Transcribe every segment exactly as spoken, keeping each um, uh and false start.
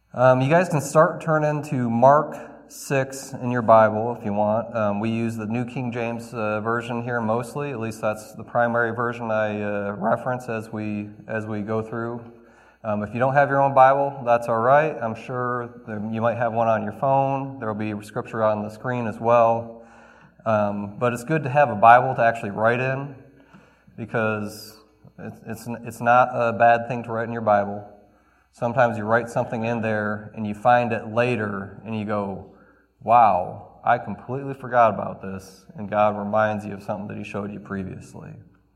Um, you guys can start turning to Mark six in your Bible if you want. Um, we use the New King James uh, version here mostly. At least that's the primary version I uh, reference as we as we go through. Um, if you don't have your own Bible, that's all right. I'm sure there, you might have one on your phone. There will be scripture on the screen as well. Um, but it's good to have a Bible to actually write in, because it's it's it's not a bad thing to write in your Bible. Sometimes you write something in there and you find it later and you go, wow, I completely forgot about this. And God reminds you of something that He showed you previously.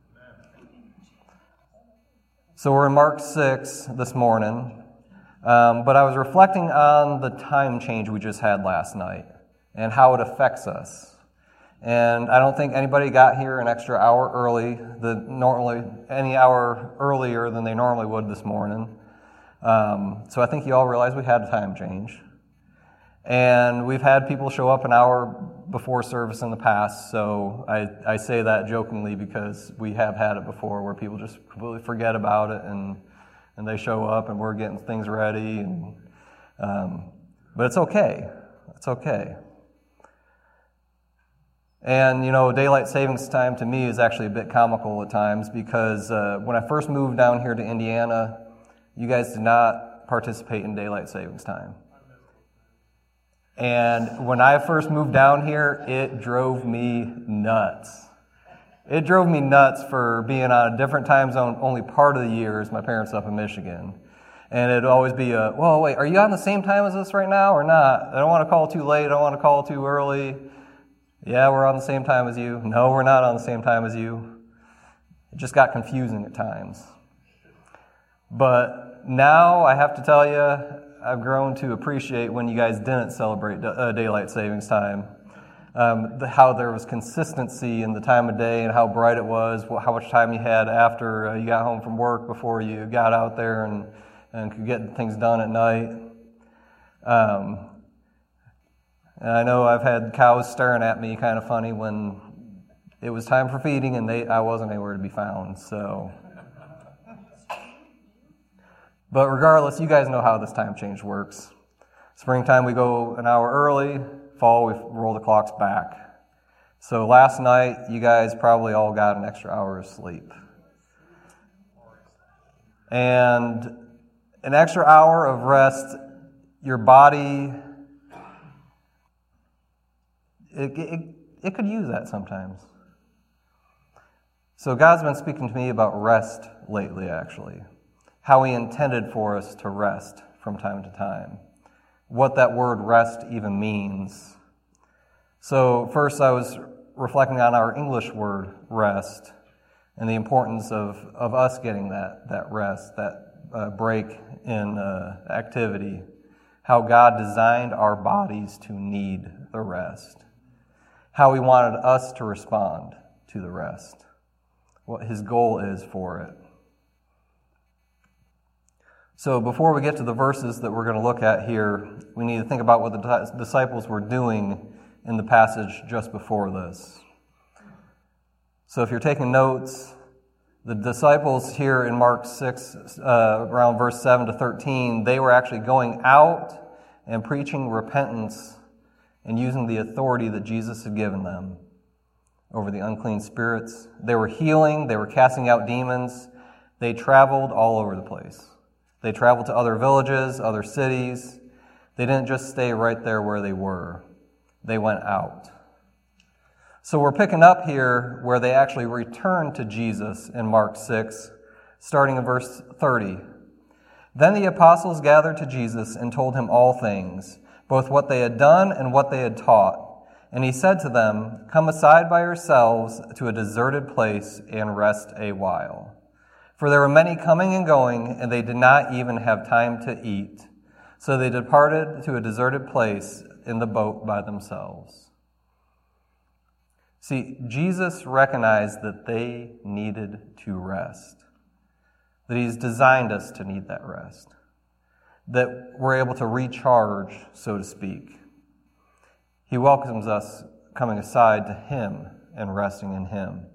So we're in Mark six this morning. Um, but I was reflecting on the time change we just had last night and how it affects us. And I don't think anybody got here an extra hour early, the normally any hour earlier than they normally would this morning. Um, so I think you all realize we had a time change. And we've had people show up an hour before service in the past, so I, I say that jokingly because we have had it before where people just completely forget about it and and they show up and we're getting things ready. And um, but it's okay. It's okay. And, you know, daylight savings time to me is actually a bit comical at times because uh, when I first moved down here to Indiana, you guys did not participate in daylight savings time. And when I first moved down here, it drove me nuts. It drove me nuts for being on a different time zone only part of the year as my parents up in Michigan. And it'd always be a, whoa, wait, are you on the same time as us right now or not? I don't want to call too late. I don't want to call too early. Yeah, we're on the same time as you. No, we're not on the same time as you. It just got confusing at times. But now I have to tell you, I've grown to appreciate when you guys didn't celebrate uh, daylight savings time. Um, the, how there was consistency in the time of day and how bright it was, how much time you had after uh, you got home from work before you got out there and, and could get things done at night. Um, and I know I've had cows staring at me kind of funny when it was time for feeding and they I wasn't anywhere to be found, so... But regardless, you guys know how this time change works. Springtime, we go an hour early. Fall, we roll the clocks back. So last night, you guys probably all got an extra hour of sleep. And an extra hour of rest, your body, it, it, it could use that sometimes. So God's been speaking to me about rest lately, actually. How He intended for us to rest from time to time. What that word rest even means. So first I was reflecting on our English word rest and the importance of, of us getting that, that rest, that uh, break in uh, activity. How God designed our bodies to need the rest. How He wanted us to respond to the rest. What His goal is for it. So before we get to the verses that we're going to look at here, we need to think about what the disciples were doing in the passage just before this. So if you're taking notes, the disciples here in Mark six, uh, around verse seven to thirteen, they were actually going out and preaching repentance and using the authority that Jesus had given them over the unclean spirits. They were healing, they were casting out demons. They traveled all over the place. They traveled to other villages, other cities. They didn't just stay right there where they were. They went out. So we're picking up here where they actually returned to Jesus in Mark six, starting in verse thirty. Then the apostles gathered to Jesus and told Him all things, both what they had done and what they had taught. And He said to them, "Come aside by yourselves to a deserted place and rest a while." For there were many coming and going, and they did not even have time to eat. So they departed to a deserted place in the boat by themselves. See, Jesus recognized that they needed to rest. That He's designed us to need that rest. That we're able to recharge, so to speak. He welcomes us coming aside to Him and resting in Him.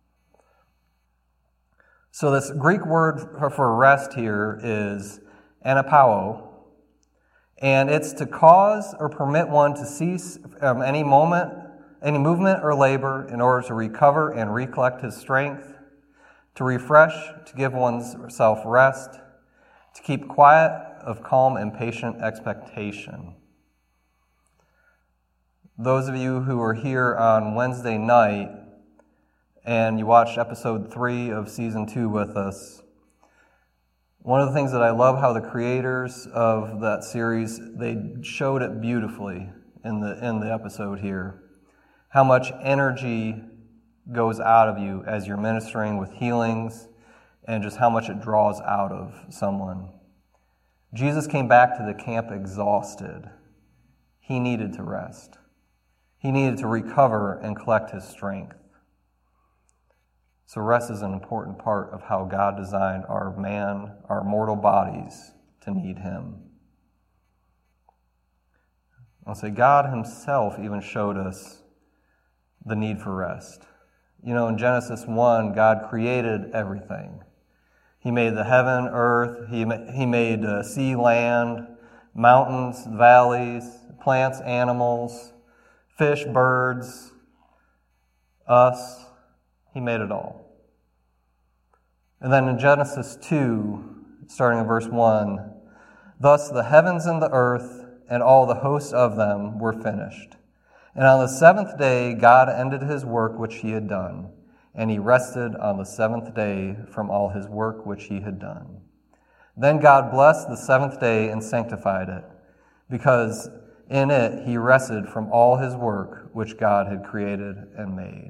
So this Greek word for rest here is anapao, And it's to cause or permit one to cease um, any moment, any movement or labor in order to recover and recollect his strength, to refresh, to give oneself rest, to keep quiet of calm and patient expectation. Those of you who were here on Wednesday night and you watched episode three of season two with us, one of the things that I love how the creators of that series, they showed it beautifully in the in the episode here, how much energy goes out of you as you're ministering with healings and just how much it draws out of someone. Jesus came back to the camp exhausted. He needed to rest. He needed to recover and collect his strength. So rest is an important part of how God designed our man, our mortal bodies to need him. I'll say God himself even showed us the need for rest. You know, in Genesis one, God created everything. He made the heaven, earth, he, he made uh, sea, land, mountains, valleys, plants, animals, fish, birds, us. He made it all. And then in Genesis two, starting in verse one, thus the heavens and the earth and all the hosts of them were finished. And on the seventh day God ended his work which he had done, and he rested on the seventh day from all his work which he had done. Then God blessed the seventh day and sanctified it, because in it he rested from all his work which God had created and made.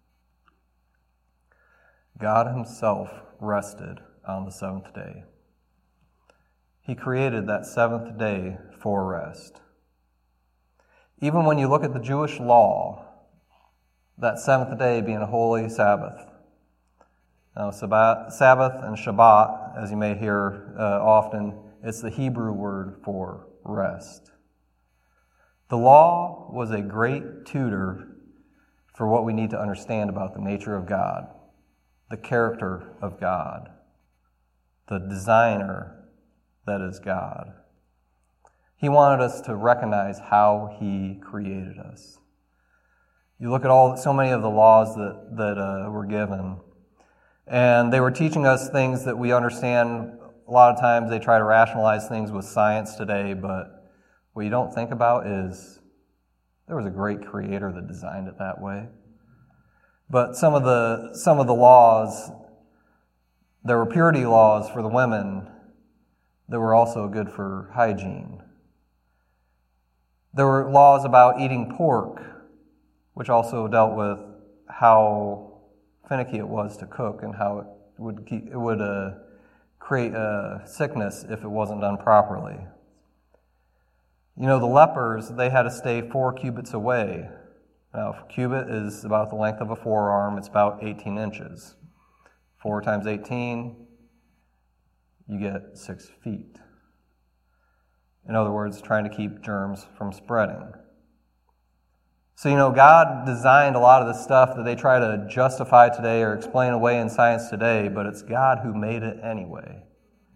God himself rested on the seventh day. He created that seventh day for rest. Even when you look at the Jewish law, that seventh day being a holy Sabbath. Now, Sabbath and Shabbat, as you may hear uh, often, it's the Hebrew word for rest. The law was a great tutor for what we need to understand about the nature of God, the character of God, the designer that is God. He wanted us to recognize how he created us. You look at all so many of the laws that, that uh, were given, and they were teaching us things that we understand. A lot of times they try to rationalize things with science today, but what you don't think about is there was a great creator that designed it that way. But some of the some of the laws, there were purity laws for the women that were also good for hygiene. There were laws about eating pork, which also dealt with how finicky it was to cook and how it would keep, it would uh, create a sickness if it wasn't done properly. You know, the lepers, they had to stay four cubits away. Now, a cubit is about the length of a forearm. It's about eighteen inches. Four times eighteen, you get six feet. In other words, trying to keep germs from spreading. So, you know, God designed a lot of the stuff that they try to justify today or explain away in science today, but it's God who made it anyway.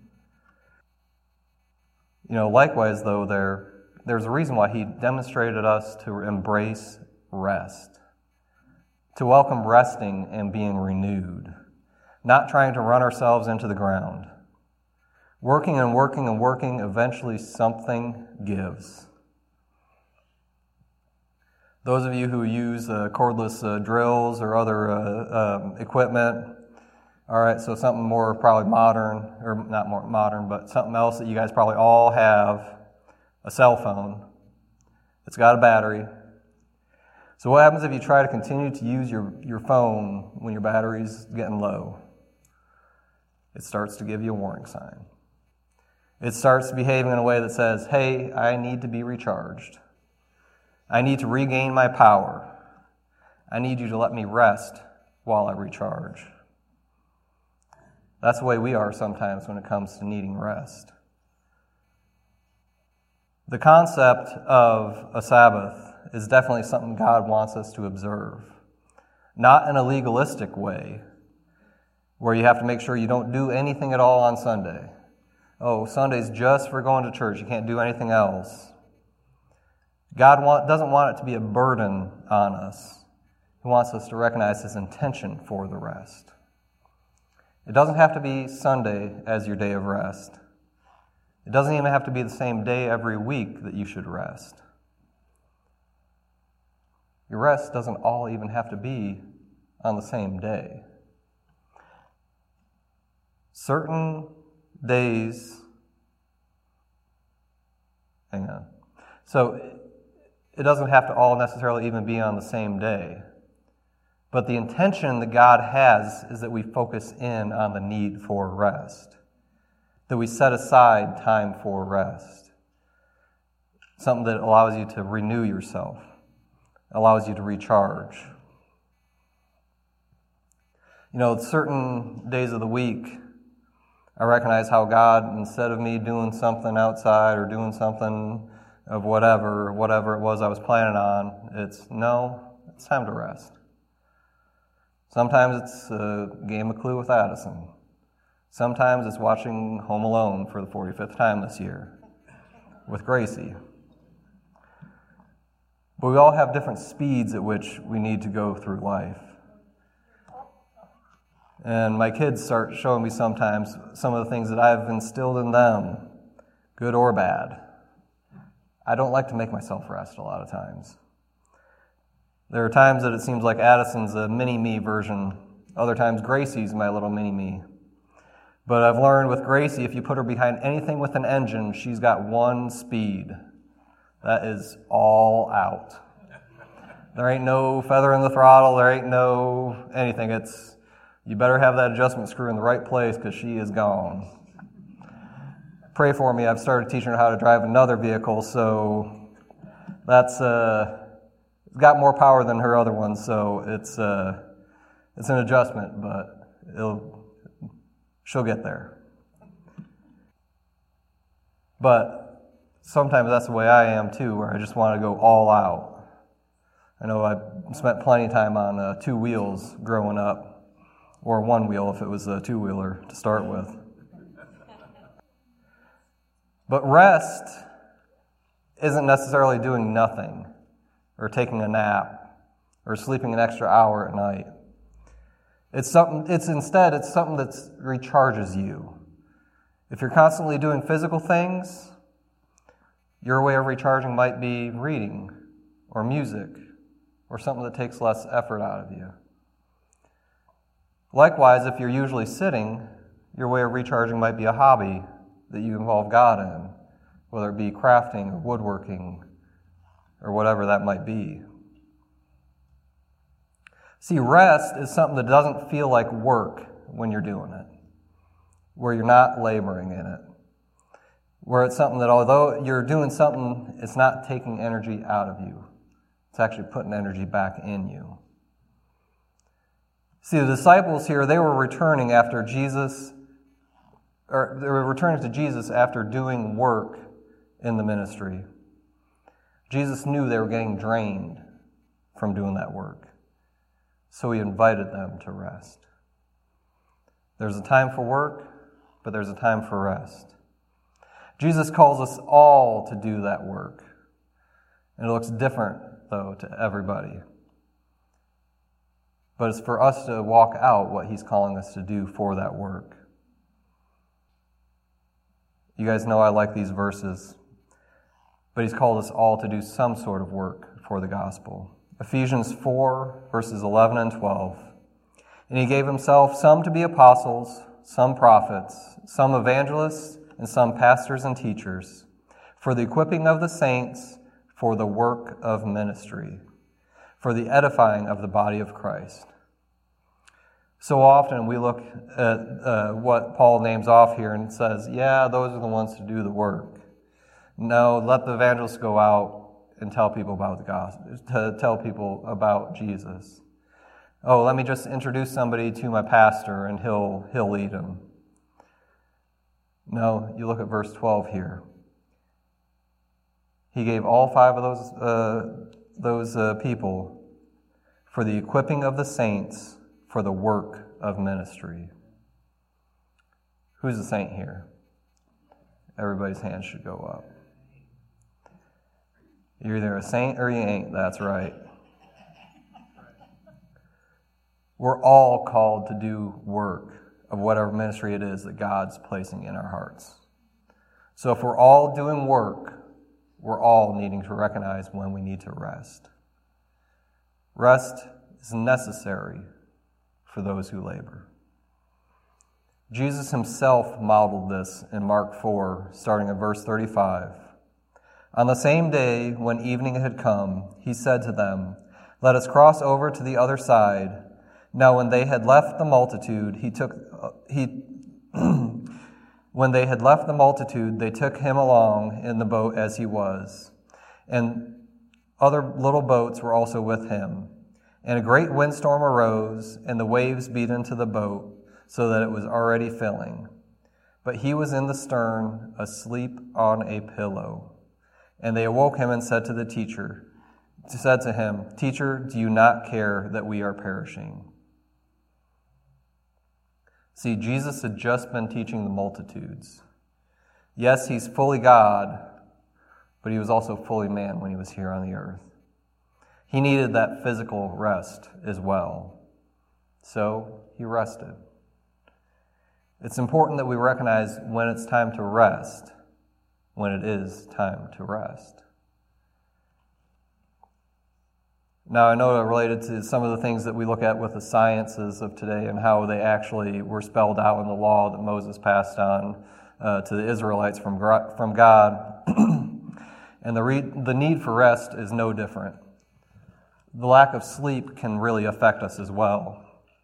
You know, likewise, though, there, there's a reason why he demonstrated us to embrace rest, to welcome resting and being renewed, not trying to run ourselves into the ground. Working and working and working, eventually something gives. Those of you who use uh, cordless uh, drills or other uh, um, equipment, all right, so something more probably modern, or not more modern, but something else that you guys probably all have, a cell phone. It's got a battery. So what happens if you try to continue to use your, your phone when your battery's getting low? It starts to give you a warning sign. It starts behaving in a way that says, hey, I need to be recharged. I need to regain my power. I need you to let me rest while I recharge. That's the way we are sometimes when it comes to needing rest. The concept of a Sabbath is definitely something God wants us to observe. Not in a legalistic way, where you have to make sure you don't do anything at all on Sunday. oh, Sunday's just for going to church. You can't do anything else. God want, doesn't want it to be a burden on us. He wants us to recognize His intention for the rest. It doesn't have to be Sunday as your day of rest. It doesn't even have to be the same day every week that you should rest. Your rest doesn't all even have to be on the same day. Certain days, hang on. So it doesn't have to all necessarily even be on the same day. But the intention that God has is that we focus in on the need for rest. That we set aside time for rest. Something that allows you to renew yourself. Allows you to recharge. You know, certain days of the week, I recognize how God, instead of me doing something outside or doing something of whatever, whatever it was I was planning on, it's, no, it's time to rest. Sometimes it's a game of Clue with Addison. Sometimes it's watching Home Alone for the forty-fifth time this year with Gracie. But we all have different speeds at which we need to go through life. And my kids start showing me sometimes some of the things that I've instilled in them, good or bad. I don't like to make myself rest a lot of times. There are times that it seems like Addison's a mini-me version. Other times Gracie's my little mini-me. But I've learned with Gracie, if you put her behind anything with an engine, she's got one speed. That is all out. There ain't no feather in the throttle. There ain't no anything. It's you better have that adjustment screw in the right place because she is gone. Pray for me. I've started teaching her how to drive another vehicle, so that's uh, got more power than her other one. So it's uh, it's an adjustment, but it'll she'll get there. But sometimes that's the way I am too, where I just want to go all out. I know I spent plenty of time on uh, two wheels growing up, or one wheel if it was a two-wheeler to start with. But rest isn't necessarily doing nothing, or taking a nap, or sleeping an extra hour at night. It's something. It's instead, it's something that recharges you. If you're constantly doing physical things, your way of recharging might be reading or music or something that takes less effort out of you. Likewise, if you're usually sitting, your way of recharging might be a hobby that you involve God in, whether it be crafting or woodworking or whatever that might be. See, rest is something that doesn't feel like work when you're doing it, where you're not laboring in it. Where it's something that although you're doing something, it's not taking energy out of you. It's actually putting energy back in you. See, the disciples here, they were returning after Jesus, or they were returning to Jesus after doing work in the ministry. Jesus knew they were getting drained from doing that work. So He invited them to rest. There's a time for work, but there's a time for rest. Jesus calls us all to do that work. And it looks different, though, to everybody. But it's for us to walk out what He's calling us to do for that work. You guys know I like these verses. But He's called us all to do some sort of work for the gospel. Ephesians four, verses eleven and twelve. And He gave Himself some to be apostles, some prophets, some evangelists, and some pastors and teachers, for the equipping of the saints, for the work of ministry, for the edifying of the body of Christ. So often we look at uh, what Paul names off here and says, yeah, those are the ones to do the work. No, let the evangelists go out and tell people about the gospel, to tell people about Jesus. Oh, let me just introduce somebody to my pastor and he'll he'll lead them. No, you look at verse twelve here. He gave all five of those uh, those uh, people for the equipping of the saints for the work of ministry. Who's the saint here? everybody's hand should go up. You're either a saint or you ain't, that's right. We're all called to do work of whatever ministry it is that God's placing in our hearts. So if we're all doing work, we're all needing to recognize when we need to rest. Rest is necessary for those who labor. Jesus himself modeled this in Mark four, starting at verse thirty-five. On the same day when evening had come, he said to them, "Let us cross over to the other side." Now when they had left the multitude, he took uh, he when they had left the multitude, they took him along in the boat as he was, and other little boats were also with him. And a great windstorm arose, and the waves beat into the boat, so that it was already filling. But he was in the stern, asleep on a pillow. And they awoke him and said to the teacher, said to him, "Teacher, do you not care that we are perishing?" See, Jesus had just been teaching the multitudes. Yes, he's fully God, but he was also fully man when he was here on the earth. He needed that physical rest as well. So he rested. It's important that we recognize when it's time to rest, when it is time to rest. Now, I know related to some of the things that we look at with the sciences of today and how they actually were spelled out in the law that Moses passed on uh, to the Israelites from, from God. And the, re- the need for rest is no different. The lack of sleep can really affect us as well.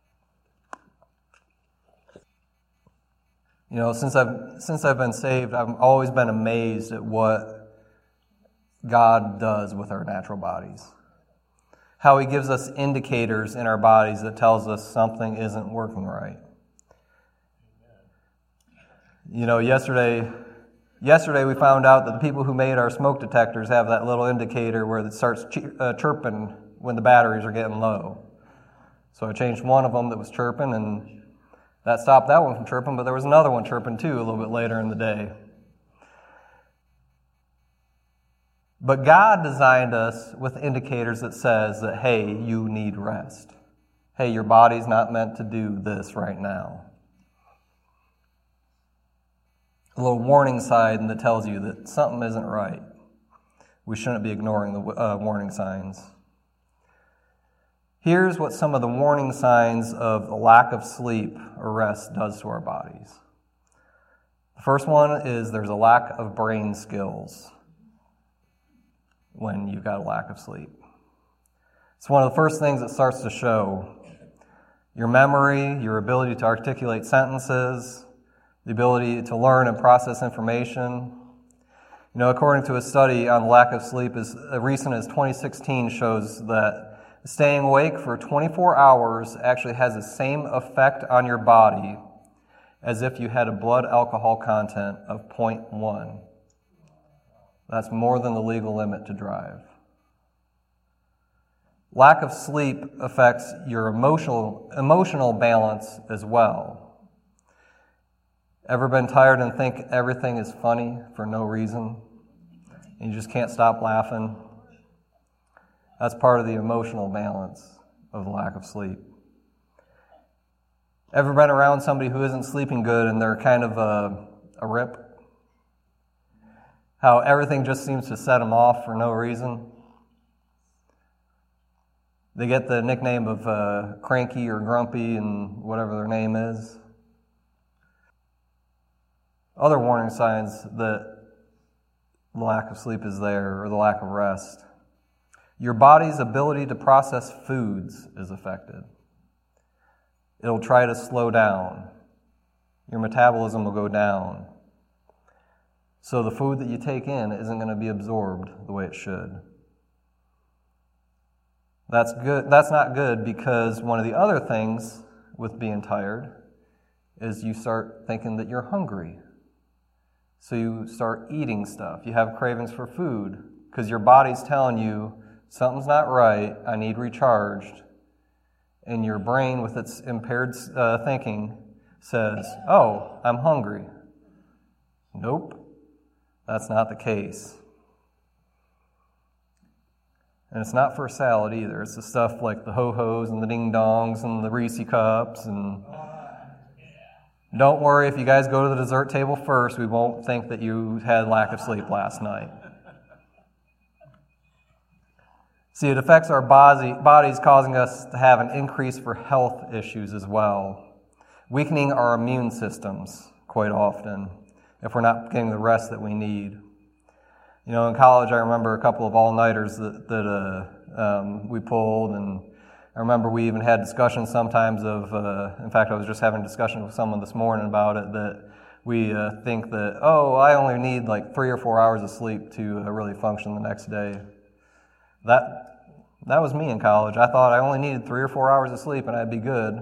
You know, since I've since I've been saved, I've always been amazed at what God does with our natural bodies. How he gives us indicators in our bodies that tells us something isn't working right. You know, yesterday yesterday we found out that the people who made our smoke detectors have that little indicator where it starts uh, chirping when the batteries are getting low. So I changed one of them that was chirping, and that stopped that one from chirping, but there was another one chirping too a little bit later in the day. But God designed us with indicators that says that, hey, you need rest. Hey, your body's not meant to do this right now. A little warning sign that tells you that something isn't right. We shouldn't be ignoring the uh, warning signs. Here's what some of the warning signs of the lack of sleep or rest does to our bodies. The first one is there's a lack of brain skills when you've got a lack of sleep. It's one of the first things that starts to show. Your memory, your ability to articulate sentences, the ability to learn and process information. You know, according to a study on the lack of sleep as recent as twenty sixteen shows that staying awake for twenty-four hours actually has the same effect on your body as if you had a blood alcohol content of zero point one. That's more than the legal limit to drive. Lack of sleep affects your emotional emotional balance as well. Ever been tired and think everything is funny for no reason? And you just can't stop laughing? That's part of the emotional balance of the lack of sleep. Ever been around somebody who isn't sleeping good and they're kind of a, a rip? How everything just seems to set them off for no reason? They get the nickname of uh, cranky or grumpy and whatever their name is. Other warning signs that the lack of sleep is there, or the lack of rest. Your body's ability to process foods is affected. It'll try to slow down. Your metabolism will go down. So the food that you take in isn't going to be absorbed the way it should. That's good. That's not good, because one of the other things with being tired is you start thinking that you're hungry. So you start eating stuff. You have cravings for food because your body's telling you something's not right, I need recharged. And your brain, with its impaired uh, thinking, says, oh, I'm hungry. Nope, That's not the case. And it's not for a salad either. It's the stuff like the ho-hos and the ding-dongs and the Reese cups. And don't worry, if you guys go to the dessert table first, we won't think that you had lack of sleep last night. See, it affects our body, bodies, causing us to have an increase for health issues as well, weakening our immune systems quite often if we're not getting the rest that we need. You know, in college, I remember a couple of all-nighters that, that uh, um, we pulled, and I remember we even had discussions sometimes of, uh, in fact, I was just having a discussion with someone this morning about it, that we uh, think that, oh, I only need like three or four hours of sleep to uh, really function the next day. That, that was me in college. I thought I only needed three or four hours of sleep and I'd be good.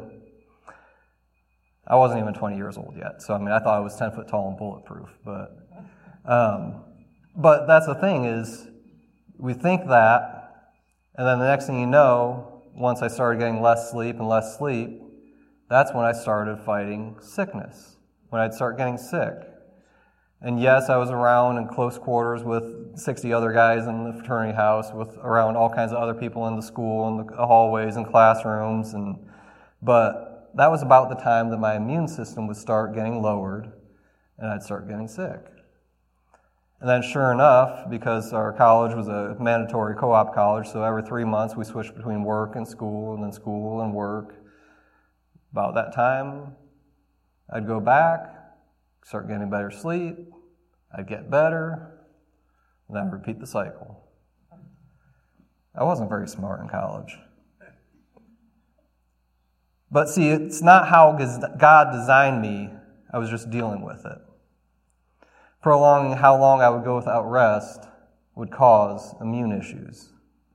I wasn't even twenty years old yet, so I mean, I thought I was ten foot tall and bulletproof, but... Um, But that's the thing is, we think that, and then the next thing you know, once I started getting less sleep and less sleep, that's when I started fighting sickness, when I'd start getting sick. And yes, I was around in close quarters with sixty other guys in the fraternity house, with around all kinds of other people in the school, in the hallways and classrooms, and but that was about the time that my immune system would start getting lowered, and I'd start getting sick. And then sure enough, because our college was a mandatory co-op college, so every three months we switched between work and school, and then school and work. About that time, I'd go back, start getting better sleep, I'd get better, and then repeat the cycle. I wasn't very smart in college. But see, it's not how God designed me, I was just dealing with it. Prolonging how long I would go without rest would cause immune issues.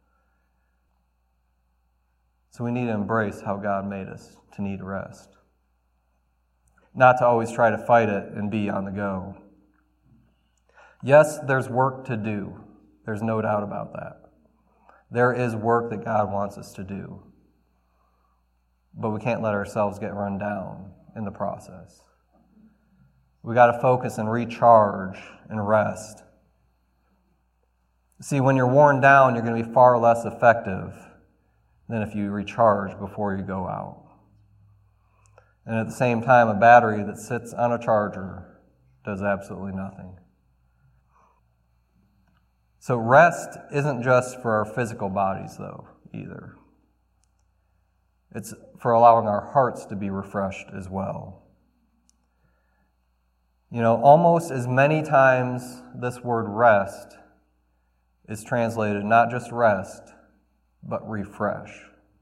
So we need to embrace how God made us to need rest. Not to always try to fight it and be on the go. Yes, there's work to do. There's no doubt about that. There is work that God wants us to do. But we can't let ourselves get run down in the process. We got to focus and recharge and rest. See, when you're worn down, you're going to be far less effective than if you recharge before you go out. And at the same time, a battery that sits on a charger does absolutely nothing. So rest isn't just for our physical bodies, though, either. It's for allowing our hearts to be refreshed as well. You know, almost as many times this word rest is translated not just rest, but refresh.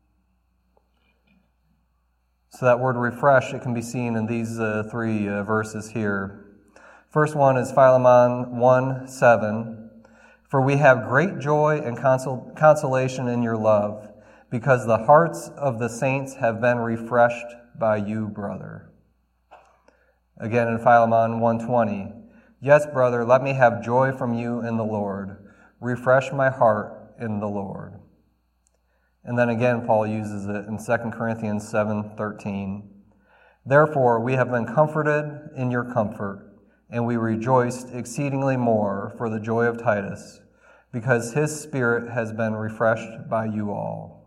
So that word refresh, it can be seen in these uh, three uh, verses here. First one is Philemon one seven. For we have great joy and consol- consolation in your love, because the hearts of the saints have been refreshed by you, brother. Again in Philemon one twenty, yes, brother, let me have joy from you in the Lord. Refresh my heart in the Lord. And then again, Paul uses it in Second Corinthians seven thirteen. Therefore, we have been comforted in your comfort, and we rejoiced exceedingly more for the joy of Titus, because his spirit has been refreshed by you all.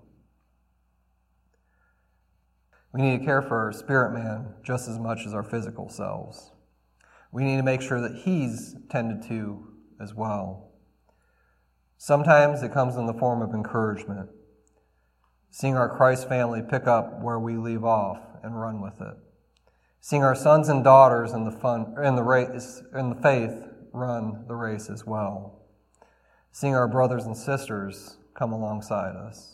We need to care for our spirit man just as much as our physical selves. We need to make sure that he's tended to as well. Sometimes it comes in the form of encouragement, seeing our Christ family pick up where we leave off and run with it, seeing our sons and daughters in the fun in the race in the faith run the race as well, seeing our brothers and sisters come alongside us.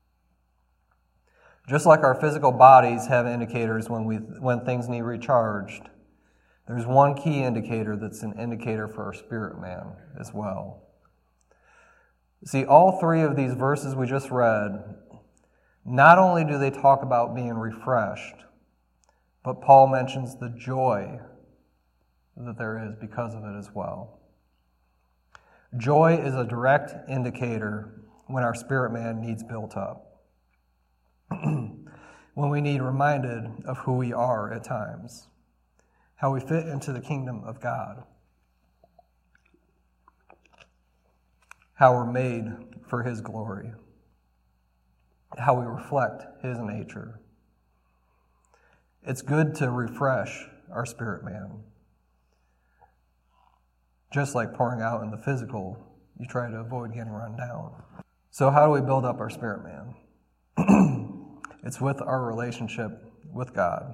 Just like our physical bodies have indicators when we when things need recharged, there's one key indicator that's an indicator for our spirit man as well. See, all three of these verses we just read, not only do they talk about being refreshed, but Paul mentions the joy that there is because of it as well. Joy is a direct indicator when our spirit man needs built up. When we need reminded of who we are at times, how we fit into the kingdom of God. how we're made for His glory, how we reflect His nature. It's good to refresh our spirit man. Just like pouring out in the physical, you try to avoid getting run down. So how do we build up our spirit man? It's with our relationship with God.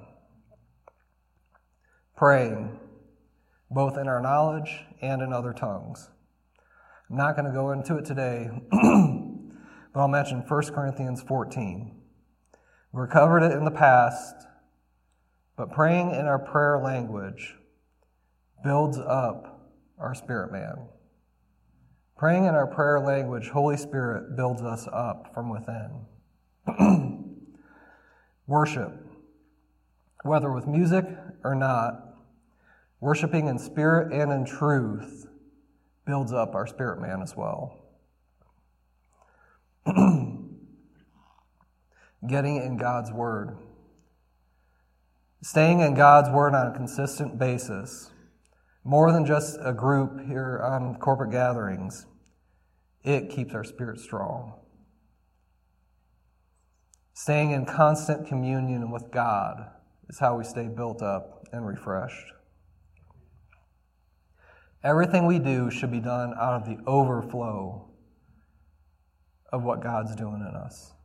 Praying, both in our knowledge and in other tongues. I'm not going to go into it today, but I'll mention First Corinthians fourteen. We covered it in the past, but praying in our prayer language builds up our spirit man. Praying in our prayer language, Holy Spirit builds us up from within. Worship, whether with music or not, worshiping in spirit and in truth builds up our spirit man as well. Getting in God's Word. Staying in God's Word on a consistent basis, more than just a group here on corporate gatherings, it keeps our spirit strong. Staying in constant communion with God is how we stay built up and refreshed. Everything we do should be done out of the overflow of what God's doing in us.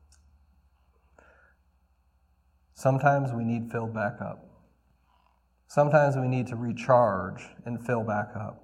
Sometimes we need filled back up. Sometimes we need to recharge and fill back up.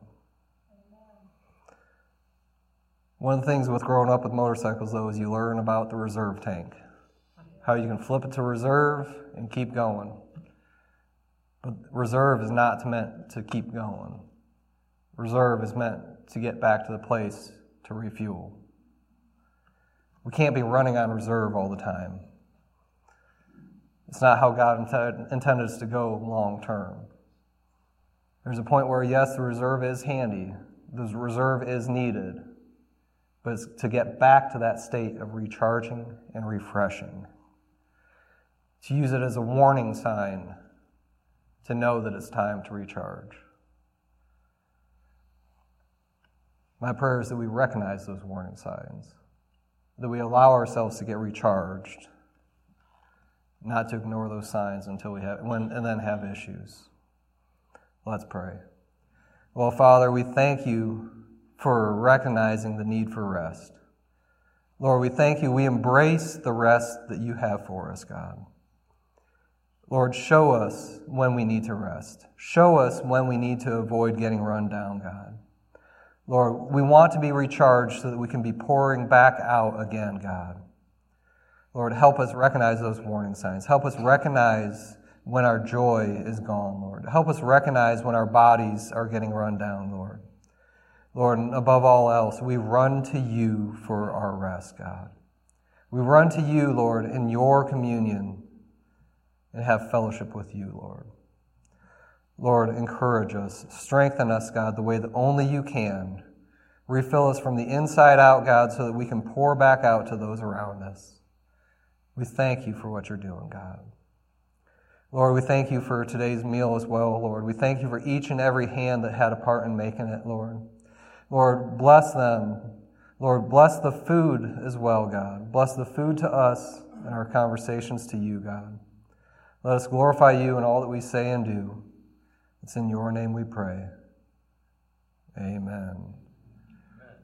One of the things with growing up with motorcycles, though, is you learn about the reserve tank. How you can flip it to reserve and keep going. But reserve is not meant to keep going. Reserve is meant to get back to the place to refuel. We can't be running on reserve all the time. It's not how God int- intended us to go long term. There's a point where, yes, the reserve is handy. The reserve is needed. But it's to get back to that state of recharging and refreshing. To use it as a warning sign to know that it's time to recharge. My prayer is that we recognize those warning signs, that we allow ourselves to get recharged, not to ignore those signs until we have, when, and then have issues. Let's pray. Well, Father, we thank you for recognizing the need for rest. Lord, we thank you. We embrace the rest that you have for us, God. Lord, show us when we need to rest. Show us when we need to avoid getting run down, God. Lord, we want to be recharged so that we can be pouring back out again, God. Lord, help us recognize those warning signs. Help us recognize when our joy is gone, Lord. Help us recognize when our bodies are getting run down, Lord. Lord, and above all else, we run to you for our rest, God. We run to you, Lord, in your communion and have fellowship with you, Lord. Lord, encourage us. Strengthen us, God, the way that only you can. Refill us from the inside out, God, so that we can pour back out to those around us. We thank you for what you're doing, God. Lord, we thank you for today's meal as well, Lord. We thank you for each and every hand that had a part in making it, Lord. Lord, bless them. Lord, bless the food as well, God. Bless the food to us and our conversations to you, God. Let us glorify you in all that we say and do. It's in your name we pray. Amen.